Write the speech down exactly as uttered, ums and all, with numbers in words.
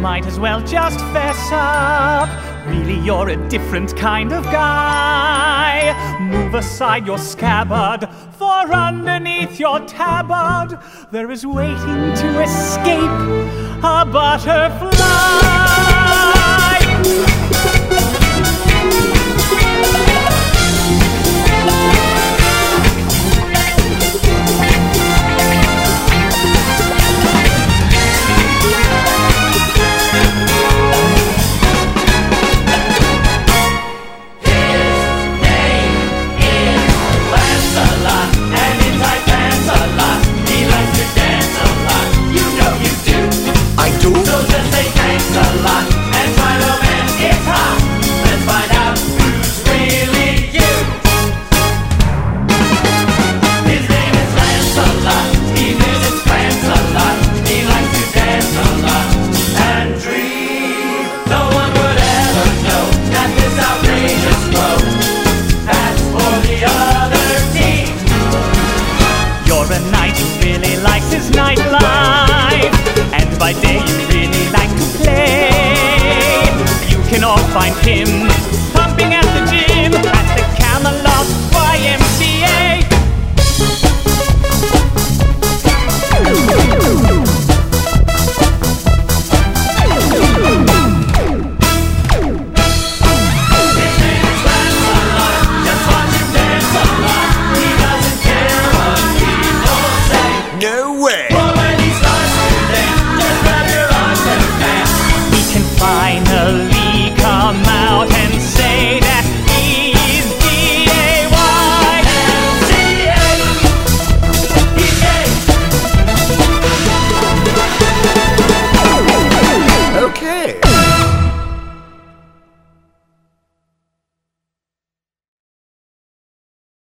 might as well just fess up. Really, you're a different kind of guy. Move aside your scabbard, for underneath your tabard there is waiting to escape a butterfly. Nightlife, and by day you really like to play. You can all find him pumping at the gym at the Camelot Y M C A. His name is Lancelot, just watch him dance a lot. He doesn't care what people say. No way!